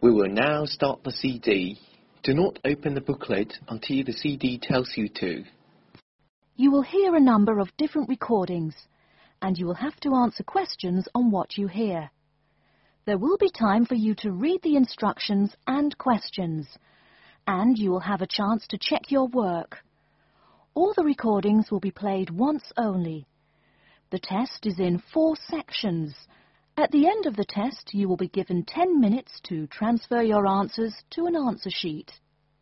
We will now start the CD. Do not open the booklet until the CD tells you to. You will hear a number of different recordings, and you will have to answer questions on what you hear. There will be time for you to read the instructions and questions, and you will have a chance to check your work. All the recordings will be played once only. The test is in 4 sections. At the end of the test, you will be given 10 minutes to transfer your answers to an answer sheet.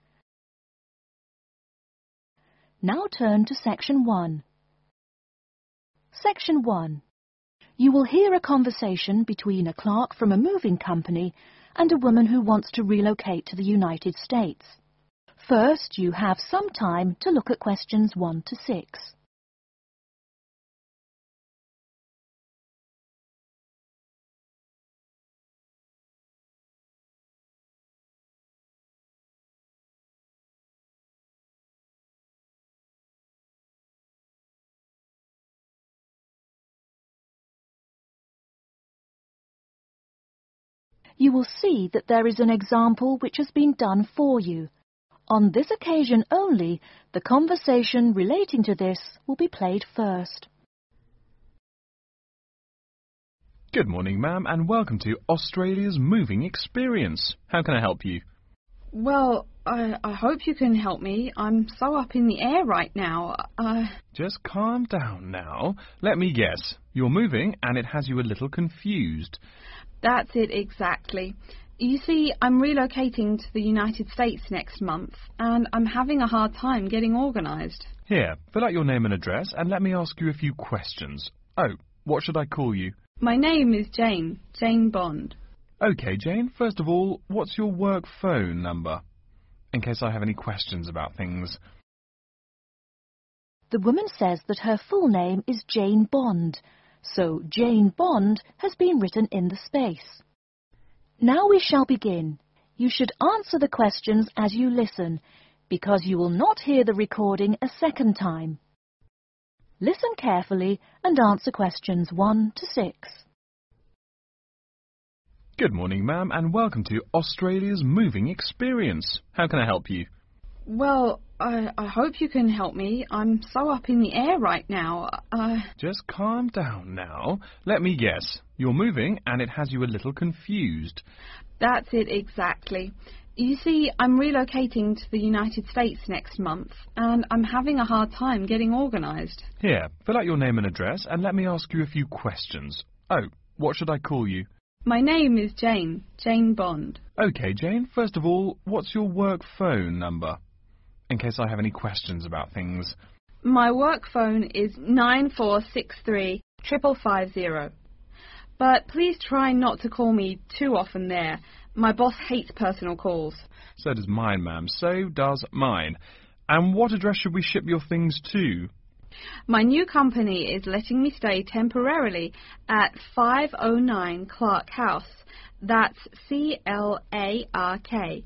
Now turn to Section 1. Section 1. You will hear a conversation between a clerk from a moving company and a woman who wants to relocate to the United States. First, you have some time to look at questions 1 to 6. You will see that there is an example which has been done for you. On this occasion only, the conversation relating to this will be played first. Good morning, ma'am, and welcome to Australia's Moving Experience. How can I help you? Well, I hope you can help me. I'm so up in the air right now. Just calm down now. Let me guess. You're moving and it has you a little confused. That's it exactly. You see, I'm relocating to the United States next month, and I'm having a hard time getting organised. Here, fill out your name and address and let me ask you a few questions. Oh, what should I call you? My name is Jane Bond. OK, Jane, first of all, what's your work phone number? In case I have any questions about things. The woman says that her full name is Jane Bond, so Jane Bond has been written in the space. Now we shall begin. You should answer the questions as you listen, because you will not hear the recording a second time. Listen carefully and answer questions 1 to 6. Good morning, ma'am, and welcome to Australia's Moving Experience. How can I help you? Well, I hope you can help me. I'm so up in the air right now. Just calm down now. Let me guess. You're moving and it has you a little confused. That's it exactly. You see, I'm relocating to the United States next month, and I'm having a hard time getting organised. Here, fill out your name and address and let me ask you a few questions. Oh, what should I call you? My name is Jane Bond. OK, Jane, first of all, what's your work phone number? In case I have any questions about things. My work phone is 9463 550. But please try not to call me too often there. My boss hates personal calls. So does mine, ma'am. So does mine. And what address should we ship your things to? My new company is letting me stay temporarily at 509 Clark House. That's CLARK.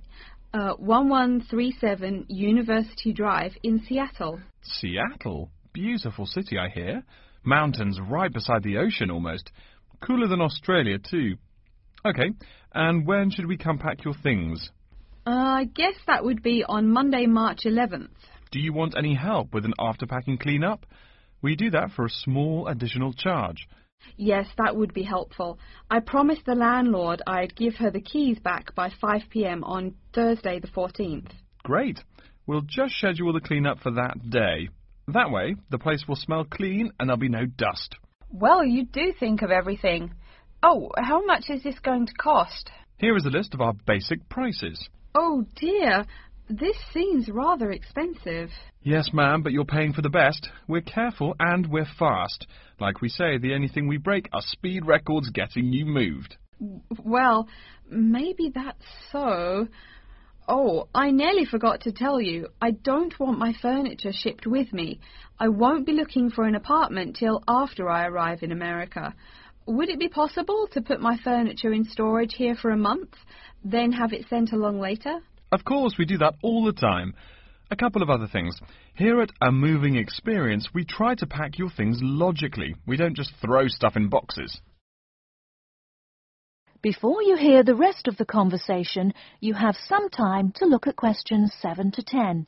1137 University Drive in Seattle. Seattle? Beautiful city, I hear. Mountains right beside the ocean almost. Cooler than Australia, too. OK, and when should we come pack your things? I guess that would be on Monday, March 11th. Do you want any help with an after-packing clean-up? We do that for a small additional charge. Yes, that would be helpful. I promised the landlord I'd give her the keys back by 5 p.m. on Thursday the 14th. Great. We'll just schedule the clean-up for that day. That way, the place will smell clean and there'll be no dust. Well, you do think of everything. Oh, how much is this going to cost? Here is a list of our basic prices. Oh, dear. This seems rather expensive. Yes, ma'am, but you're paying for the best. We're careful and we're fast. Like we say, the only thing we break are speed records getting you moved. Well, maybe that's so. Oh, I nearly forgot to tell you. I don't want my furniture shipped with me. I won't be looking for an apartment till after I arrive in America. Would it be possible to put my furniture in storage here for a month, then have it sent along later? Of course, we do that all the time. A couple of other things. Here at A Moving Experience, we try to pack your things logically. We don't just throw stuff in boxes. Before you hear the rest of the conversation, you have some time to look at questions 7 to 10.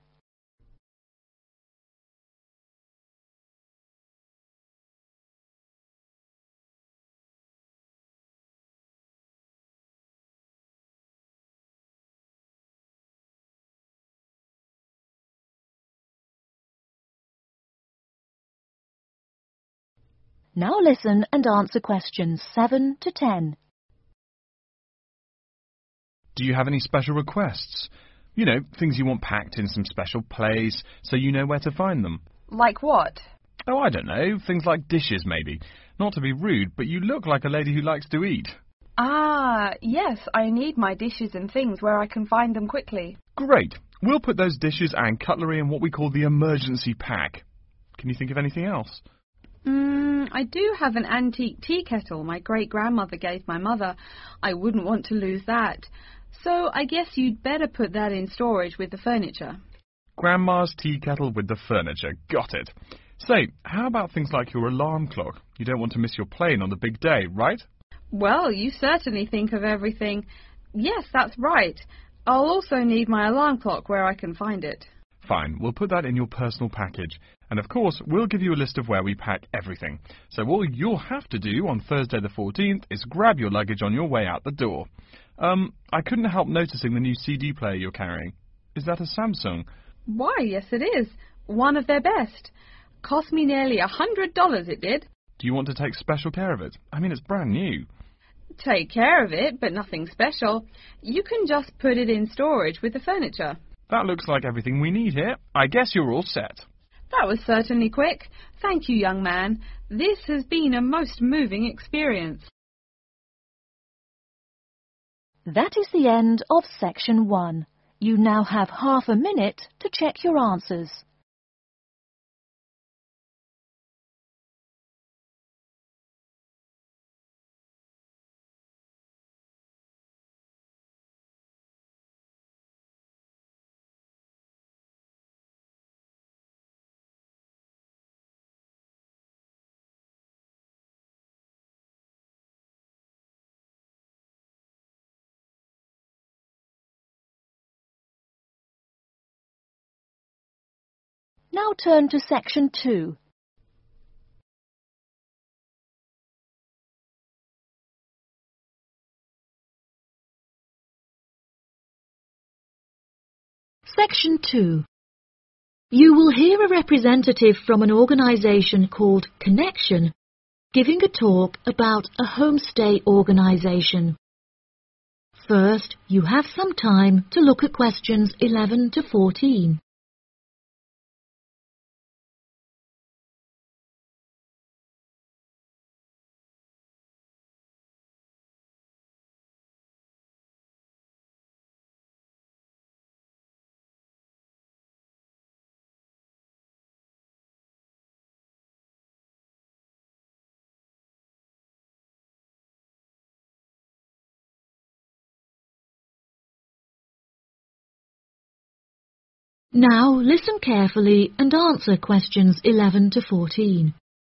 Now listen and answer questions 7 to 10. Do you have any special requests? You know, things you want packed in some special place so you know where to find them. Like what? Oh, I don't know. Things like dishes, maybe. Not to be rude, but you look like a lady who likes to eat. Ah, yes, I need my dishes and things where I can find them quickly. Great. We'll put those dishes and cutlery in what we call the emergency pack. Can you think of anything else? I do have an antique tea kettle my great-grandmother gave my mother. I wouldn't want to lose that. So I guess you'd better put that in storage with the furniture. Grandma's tea kettle with the furniture. Got it. Say, how about things like your alarm clock? You don't want to miss your plane on the big day, right? Well, you certainly think of everything. Yes, that's right. I'll also need my alarm clock where I can find it. Fine, we'll put that in your personal package. And of course, we'll give you a list of where we pack everything. So all you'll have to do on Thursday the 14th is grab your luggage on your way out the door. I couldn't help noticing the new CD player you're carrying. Is that a Samsung? Why, yes it is. One of their best. Cost me nearly $100, it did. Do you want to take special care of it? I mean, it's brand new. Take care of it, but nothing special. You can just put it in storage with the furniture. That looks like everything we need here. I guess you're all set. That was certainly quick. Thank you, young man. This has been a most moving experience. That is the end of section 1. You now have half a minute to check your answers. Now turn to section 2. Section 2. You will hear a representative from an organisation called Connection giving a talk about a homestay organisation. First, you have some time to look at questions 11 to 14. Now listen carefully and answer questions 11 to 14.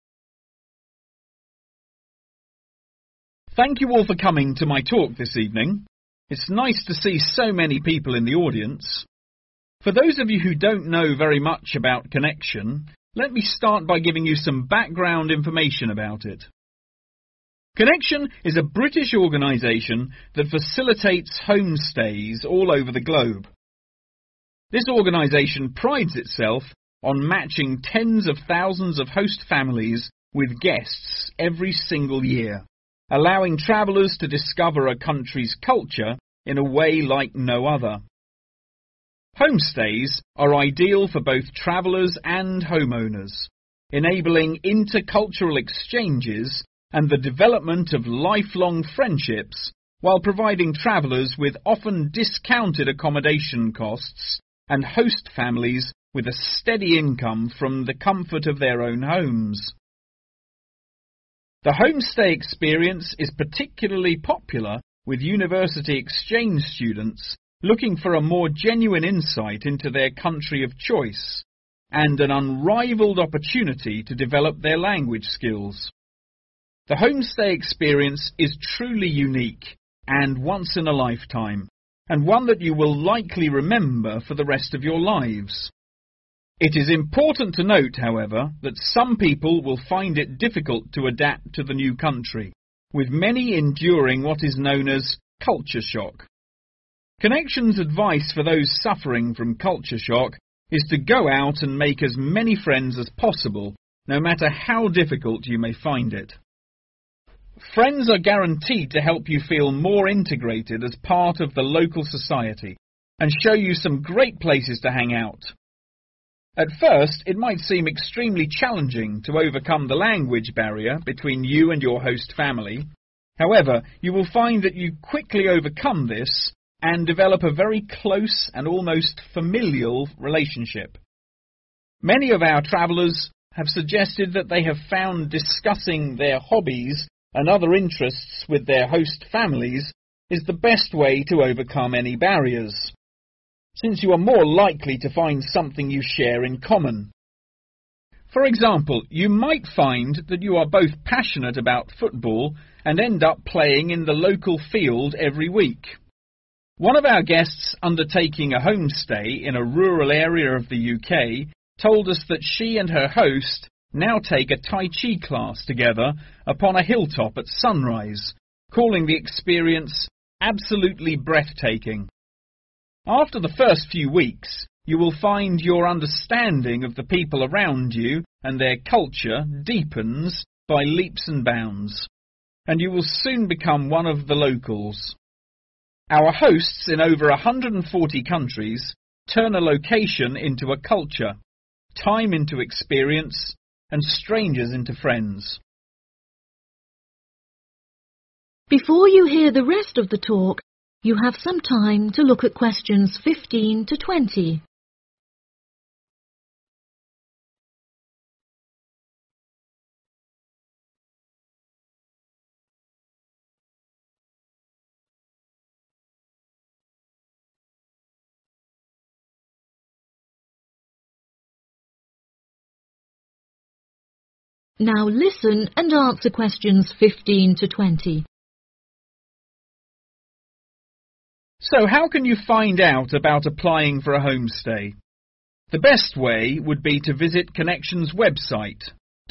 Thank you all for coming to my talk this evening. It's nice to see so many people in the audience. For those of you who don't know very much about Connection, let me start by giving you some background information about it. Connection is a British organisation that facilitates homestays all over the globe. This organisation prides itself on matching tens of thousands of host families with guests every single year, allowing travellers to discover a country's culture in a way like no other. Homestays are ideal for both travellers and homeowners, enabling intercultural exchanges and the development of lifelong friendships while providing travellers with often discounted accommodation costs and host families with a steady income from the comfort of their own homes. The homestay experience is particularly popular with university exchange students looking for a more genuine insight into their country of choice and an unrivaled opportunity to develop their language skills. The homestay experience is truly unique and once in a lifetime, and one that you will likely remember for the rest of your lives. It is important to note, however, that some people will find it difficult to adapt to the new country, with many enduring what is known as culture shock. Connection's advice for those suffering from culture shock is to go out and make as many friends as possible, no matter how difficult you may find it. Friends are guaranteed to help you feel more integrated as part of the local society and show you some great places to hang out. At first, it might seem extremely challenging to overcome the language barrier between you and your host family. However, you will find that you quickly overcome this and develop a very close and almost familial relationship. Many of our travellers have suggested that they have found discussing their hobbies and other interests with their host families is the best way to overcome any barriers, since you are more likely to find something you share in common. For example, you might find that you are both passionate about football and end up playing in the local field every week. One of our guests undertaking a homestay in a rural area of the UK told us that she and her host now take a Tai Chi class together upon a hilltop at sunrise, calling the experience absolutely breathtaking. After the first few weeks, you will find your understanding of the people around you and their culture deepens by leaps and bounds, and you will soon become one of the locals. Our hosts in over 140 countries turn a location into a culture, time into experience, and strangers into friends. Before you hear the rest of the talk, you have some time to look at questions 15 to 20. Now listen and answer questions 15 to 20. So how can you find out about applying for a homestay? The best way would be to visit Connection's website,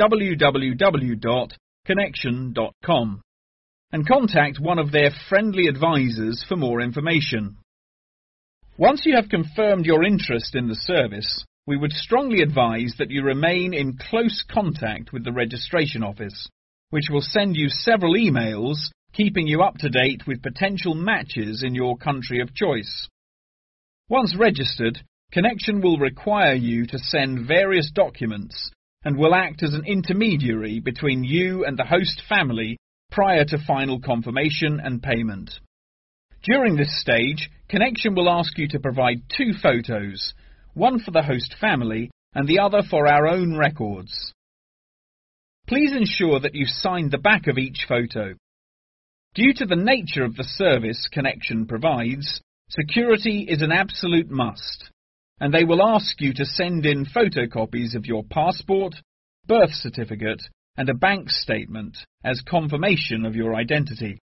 www.connection.com, and contact one of their friendly advisors for more information. Once you have confirmed your interest in the service, we would strongly advise that you remain in close contact with the registration office, which will send you several emails keeping you up to date with potential matches in your country of choice. Once registered, Connection will require you to send various documents and will act as an intermediary between you and the host family prior to final confirmation and payment. During this stage, Connection will ask you to provide 2 photos, one for the host family and the other for our own records. Please ensure that you sign the back of each photo. Due to the nature of the service Connection provides, security is an absolute must, and they will ask you to send in photocopies of your passport, birth certificate, and a bank statement as confirmation of your identity.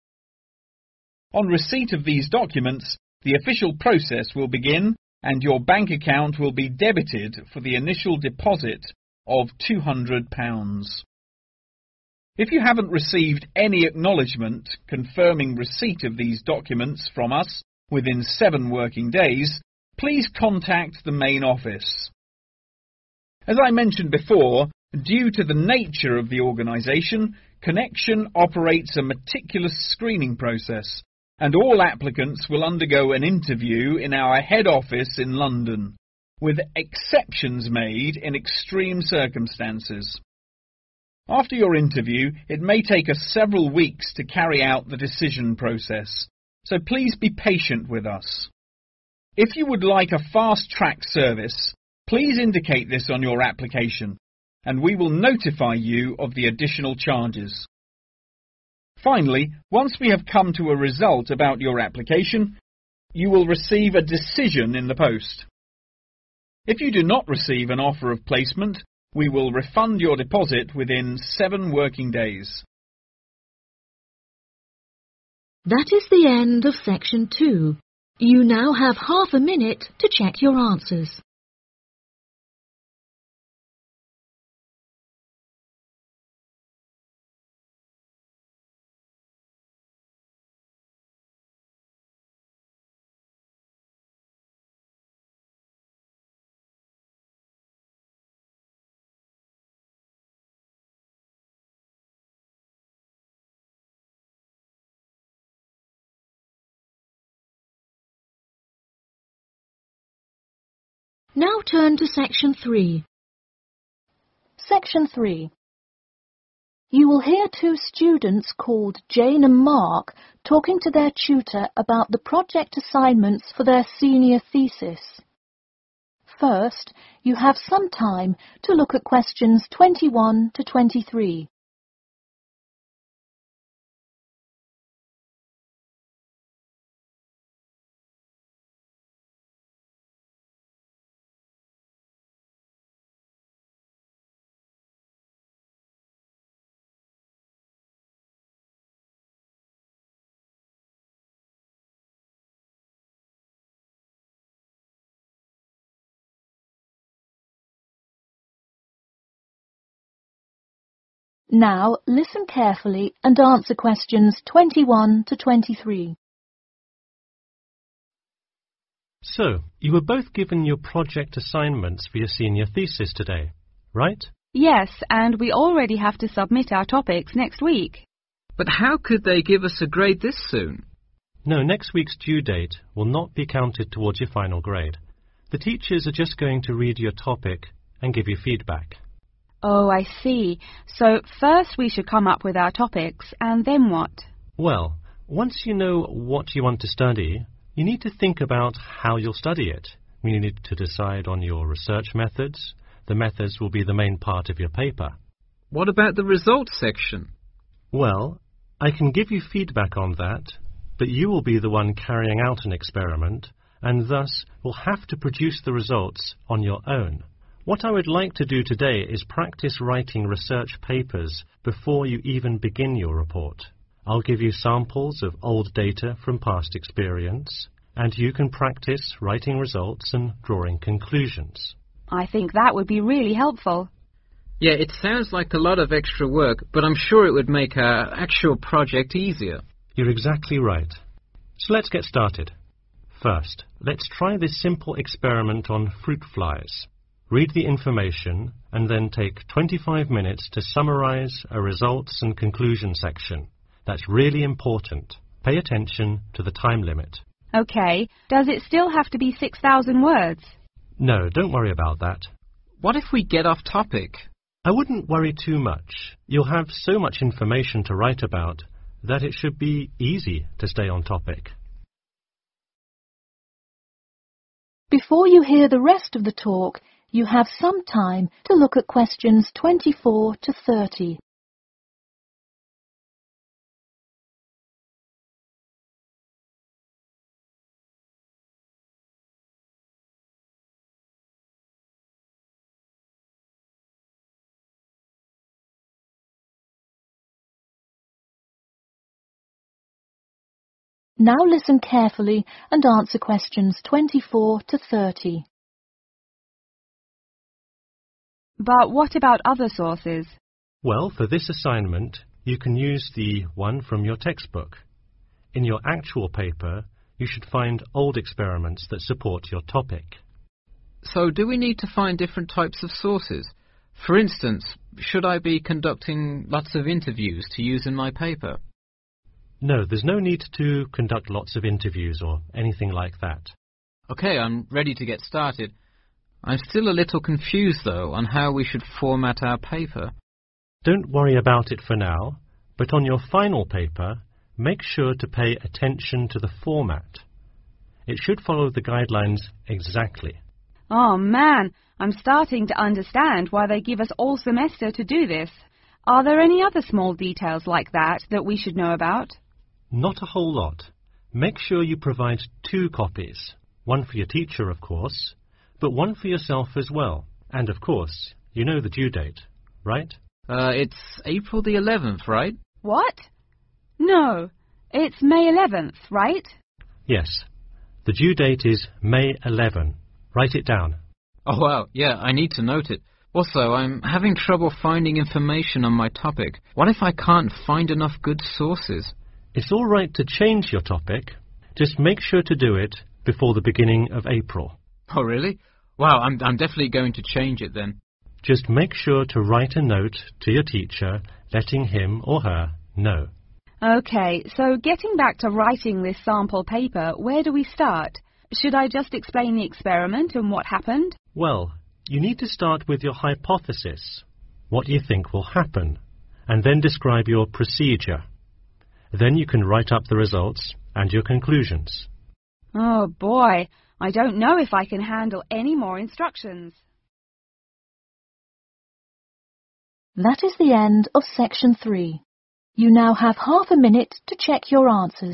On receipt of these documents, the official process will begin and your bank account will be debited for the initial deposit of £200. If you haven't received any acknowledgement confirming receipt of these documents from us within 7 working days, please contact the main office. As I mentioned before, due to the nature of the organisation, Connection operates a meticulous screening process, and all applicants will undergo an interview in our head office in London, with exceptions made in extreme circumstances. After your interview, it may take us several weeks to carry out the decision process, so please be patient with us. If you would like a fast-track service, please indicate this on your application, and we will notify you of the additional charges. Finally, once we have come to a result about your application, you will receive a decision in the post. If you do not receive an offer of placement, we will refund your deposit within 7 working days. That is the end of section 2. You now have half a minute to check your answers. Now turn to section 3. Section 3. You will hear two students called Jane and Mark talking to their tutor about the project assignments for their senior thesis. First, you have some time to look at questions 21 to 23. Now, listen carefully and answer questions 21 to 23. So, you were both given your project assignments for your senior thesis today, right? Yes, and we already have to submit our topics next week. But how could they give us a grade this soon? No, next week's due date will not be counted towards your final grade. The teachers are just going to read your topic and give you feedback. Oh, I see. So first we should come up with our topics, and then what? Well, once you know what you want to study, you need to think about how you'll study it. You need to decide on your research methods. The methods will be the main part of your paper. What about the results section? Well, I can give you feedback on that, but you will be the one carrying out an experiment, and thus will have to produce the results on your own. What I would like to do today is practice writing research papers before you even begin your report. I'll give you samples of old data from past experience, and you can practice writing results and drawing conclusions. I think that would be really helpful. Yeah, it sounds like a lot of extra work, but I'm sure it would make our actual project easier. You're exactly right. So let's get started. First, let's try this simple experiment on fruit flies. Read the information and then take 25 minutes to summarize a results and conclusion section. That's really important. Pay attention to the time limit. Okay, does it still have to be 6,000 words? No, don't worry about that. What if we get off topic? I wouldn't worry too much. You'll have so much information to write about that it should be easy to stay on topic. Before you hear the rest of the talk, you have some time to look at questions 24 to 30. Now listen carefully and answer questions 24 to 30. But what about other sources? Well, for this assignment, you can use the one from your textbook. In your actual paper, you should find old experiments that support your topic. So do we need to find different types of sources? For instance, should I be conducting lots of interviews to use in my paper? No, there's no need to conduct lots of interviews or anything like that. Okay, I'm ready to get started. I'm still a little confused, though, on how we should format our paper. Don't worry about it for now, but on your final paper, make sure to pay attention to the format. It should follow the guidelines exactly. Oh man, I'm starting to understand why they give us all semester to do this. Are there any other small details like that we should know about? Not a whole lot. Make sure you provide 2 copies. One for your teacher, of course, but one for yourself as well. And of course, you know the due date, right? It's April the 11th, right? What? No, It's May 11th, right? Yes. The due date is May 11. Write it down. Oh, wow, yeah, I need to note it. Also, I'm having trouble finding information on my topic. What if I can't find enough good sources? It's all right to change your topic. Just make sure to do it before the beginning of April. Oh, really? Wow, I'm definitely going to change it then. Just make sure to write a note to your teacher letting him or her know. OK, so getting back to writing this sample paper, where do we start? Should I just explain the experiment and what happened? Well, you need to start with your hypothesis, what you think will happen, and then describe your procedure. Then you can write up the results and your conclusions. Oh boy, I don't know if I can handle any more instructions. That is the end of section 3. You now have half a minute to check your answers.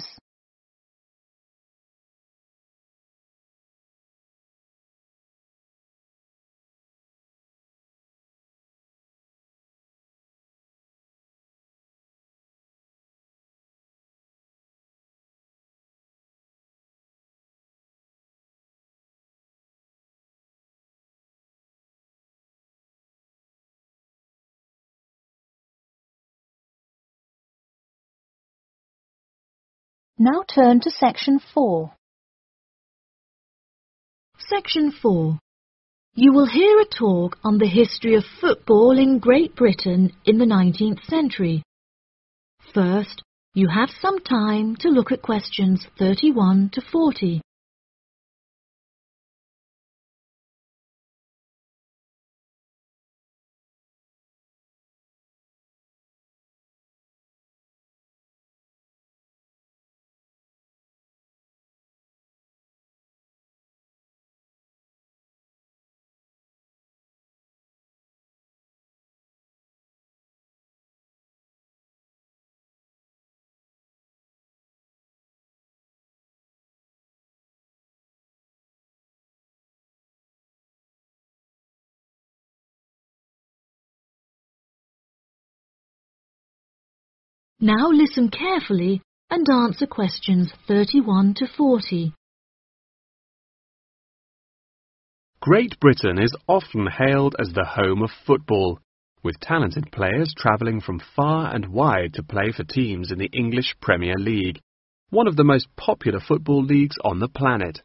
Now turn to section 4. Section 4. You will hear a talk on the history of football in Great Britain in the 19th century. First, you have some time to look at questions 31 to 40. Now listen carefully and answer questions 31 to 40. Great Britain is often hailed as the home of football, with talented players travelling from far and wide to play for teams in the English Premier League, one of the most popular football leagues on the planet.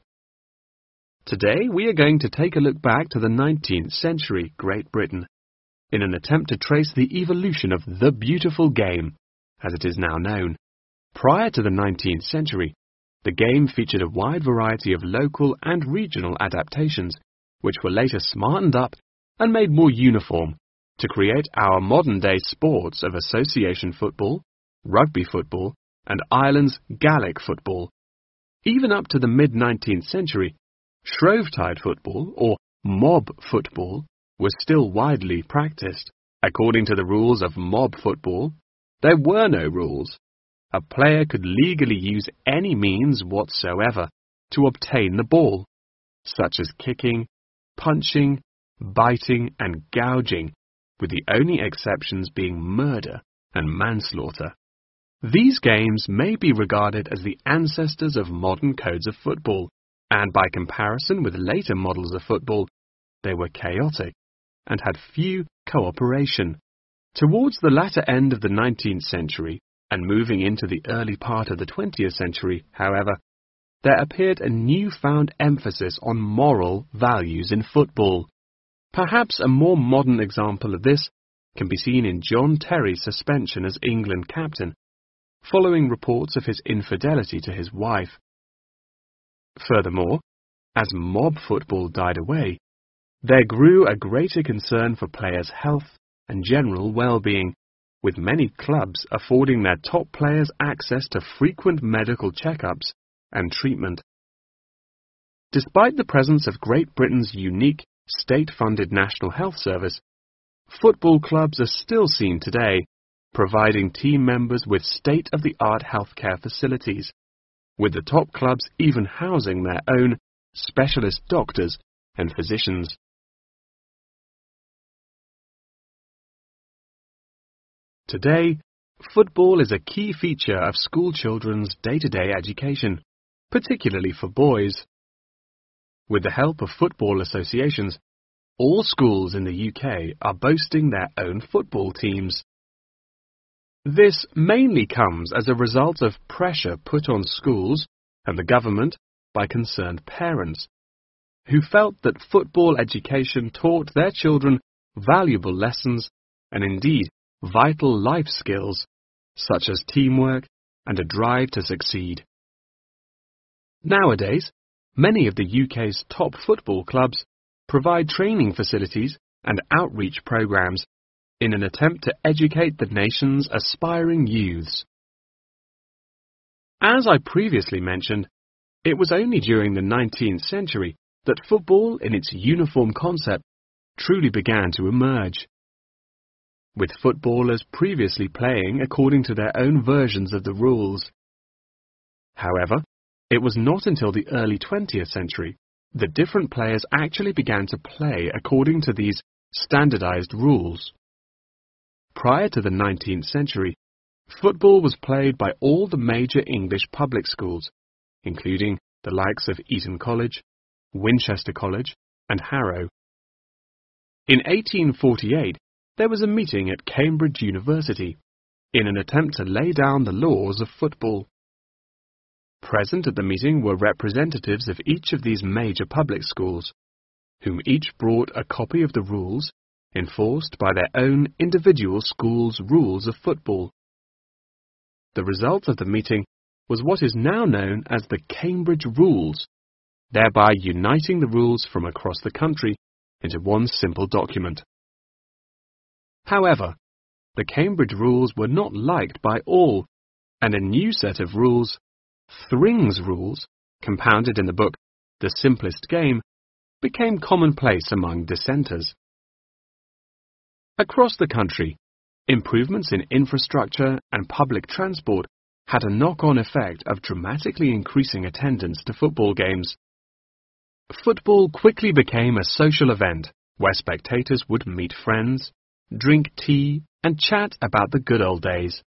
Today we are going to take a look back to the 19th century Great Britain, in an attempt to trace the evolution of the beautiful game, as it is now known. Prior to the 19th century, the game featured a wide variety of local and regional adaptations, which were later smartened up and made more uniform to create our modern-day sports of association football, rugby football, and Ireland's Gaelic football. Even up to the mid-19th century, Shrovetide football, or mob football, was still widely practiced. According to the rules of mob football, there were no rules. A player could legally use any means whatsoever to obtain the ball, such as kicking, punching, biting and gouging, with the only exceptions being murder and manslaughter. These games may be regarded as the ancestors of modern codes of football, and by comparison with later models of football, they were chaotic and had few cooperation. Towards the latter end of the 19th century, and moving into the early part of the 20th century, however, there appeared a newfound emphasis on moral values in football. Perhaps a more modern example of this can be seen in John Terry's suspension as England captain, following reports of his infidelity to his wife. Furthermore, as mob football died away, there grew a greater concern for players' health and general well-being, with many clubs affording their top players access to frequent medical checkups and treatment. Despite the presence of Great Britain's unique state-funded National Health Service, football clubs are still seen today, providing team members with state-of-the-art healthcare facilities, with the top clubs even housing their own specialist doctors and physicians. Today, football is a key feature of school children's day-to-day education, particularly for boys. With the help of football associations, all schools in the UK are boasting their own football teams. This mainly comes as a result of pressure put on schools and the government by concerned parents, who felt that football education taught their children valuable lessons and indeed vital life skills, such as teamwork and a drive to succeed. Nowadays, many of the UK's top football clubs provide training facilities and outreach programs in an attempt to educate the nation's aspiring youths. As I previously mentioned, it was only during the 19th century that football in its uniform concept truly began to emerge, with footballers previously playing according to their own versions of the rules. However, it was not until the early 20th century that different players actually began to play according to these standardized rules. Prior to the 19th century, football was played by all the major English public schools, including the likes of Eton College, Winchester College, and Harrow. In 1848, there was a meeting at Cambridge University in an attempt to lay down the laws of football. Present at the meeting were representatives of each of these major public schools, whom each brought a copy of the rules enforced by their own individual school's rules of football. The result of the meeting was what is now known as the Cambridge Rules, thereby uniting the rules from across the country into one simple document. However, the Cambridge Rules were not liked by all, and a new set of rules, Thring's Rules, compounded in the book The Simplest Game, became commonplace among dissenters. Across the country, improvements in infrastructure and public transport had a knock-on effect of dramatically increasing attendance to football games. Football quickly became a social event where spectators would meet friends, drink tea, and chat about the good old days.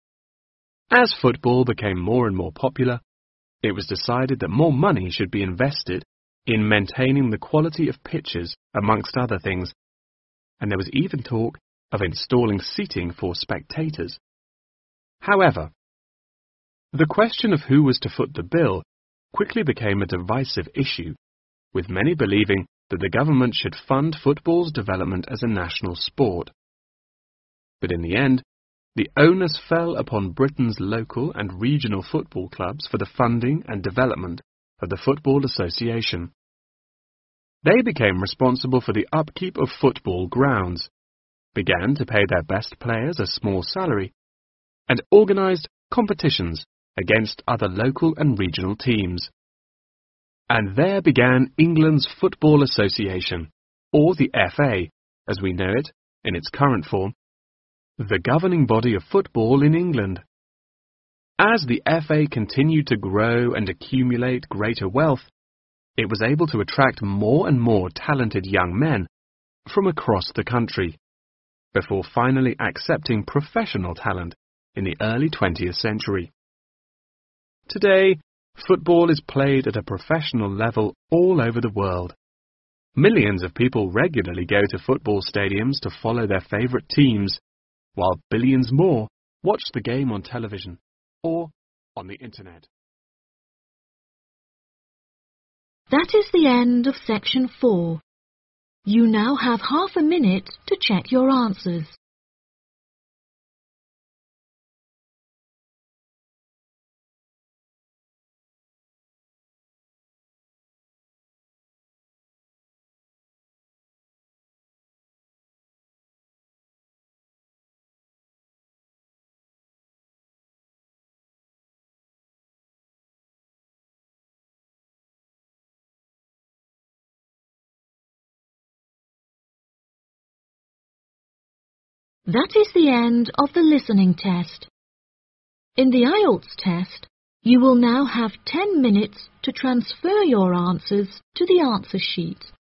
As football became more and more popular, it was decided that more money should be invested in maintaining the quality of pitches, amongst other things, and there was even talk of installing seating for spectators. However, the question of who was to foot the bill quickly became a divisive issue, with many believing that the government should fund football's development as a national sport. But in the end, the onus fell upon Britain's local and regional football clubs for the funding and development of the Football Association. They became responsible for the upkeep of football grounds, began to pay their best players a small salary, and organised competitions against other local and regional teams. And there began England's Football Association, or the FA, as we know it in its current form, the governing body of football in England. As the FA continued to grow and accumulate greater wealth, it was able to attract more and more talented young men from across the country, before finally accepting professional talent in the early 20th century. Today, football is played at a professional level all over the world. Millions of people regularly go to football stadiums to follow their favourite teams, while billions more watch the game on television or on the internet. That is the end of section 4. You now have half a minute to check your answers. That is the end of the listening test. In the IELTS test, you will now have 10 minutes to transfer your answers to the answer sheet.